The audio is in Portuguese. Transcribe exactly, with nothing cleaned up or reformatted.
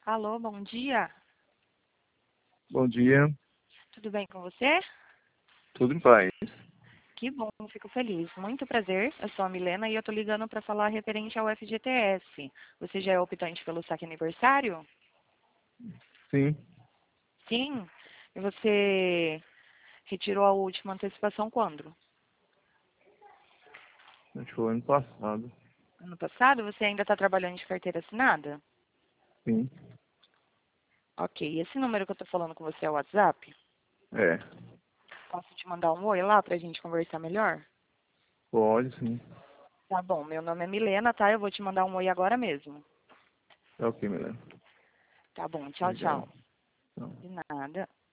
Alô, bom dia. Bom dia, Tudo bem com você? tudo em paz. Que bom, fico feliz. Muito prazer. Eu sou a Milena e eu tô ligando para falar referente ao F G T S. Você já é optante pelo saque aniversário? Sim, Sim. E você retirou a última antecipação quando? acho que foi ano passado. Ano passado? Você ainda está trabalhando de carteira assinada? Sim, Ok. Esse número que eu tô falando com você é o WhatsApp? é. Posso te mandar um oi lá pra gente conversar melhor? Pode sim. Tá bom, meu nome é Milena, tá? Eu vou te mandar um oi agora mesmo. É ok, Milena. Tá bom, tchau, Obrigado. tchau. Tchau. De nada.